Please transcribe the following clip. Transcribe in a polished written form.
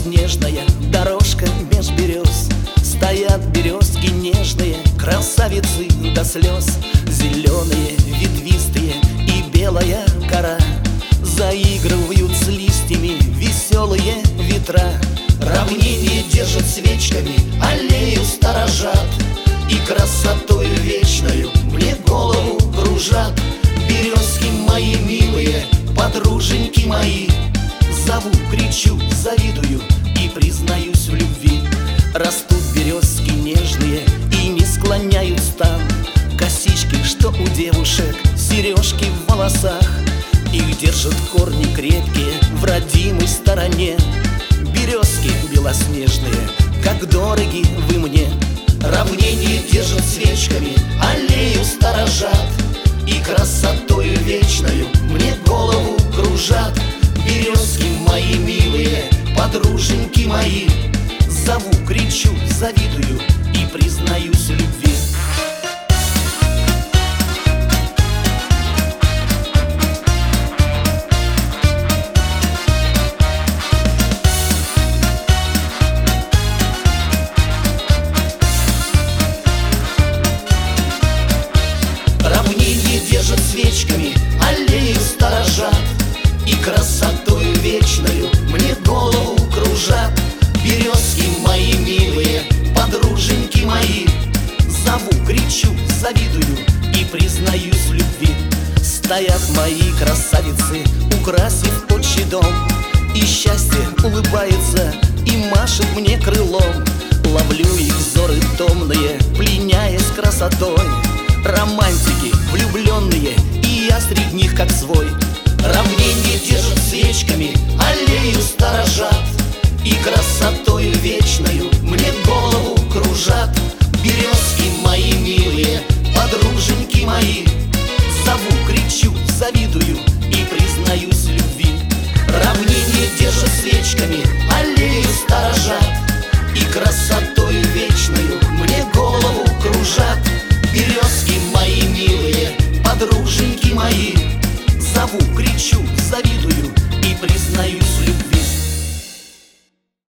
белоснежная дорожка меж берез. Стоят березки нежные, красавицы до слез. Зеленые, ветвистые и белая кора заигрывают с листьями веселые ветра. Равнение держат свечками, аллею сторожат, и красотою вечною мне голову кружат. Березки мои милые, подруженьки мои, зову, кричу, завидую и признаюсь в любви. Растут березки нежные и не склоняют стан, косички, что у девушек, сережки в волосах. Их держат корни крепкие в родимой стороне. Березки белоснежные, как дороги вы мне. Равнение держат свечками, аллею сторожат, и красотою вечною мне голову кружат. Березки мои милые, подруженьки мои, зову, кричу, завидую и признаюсь в любви. Равнение держат свечками, аллею сторожат, и красотою вечною мне голову кружат. Березки мои милые, подруженьки мои, зову, кричу, завидую и признаюсь в любви. Стоят мои красавицы, украсив отчий дом, и счастье улыбается и машет мне крылом. Ловлю их взоры томные, пленяясь красотой. Романтики, влюбленные, и я среди них как свой.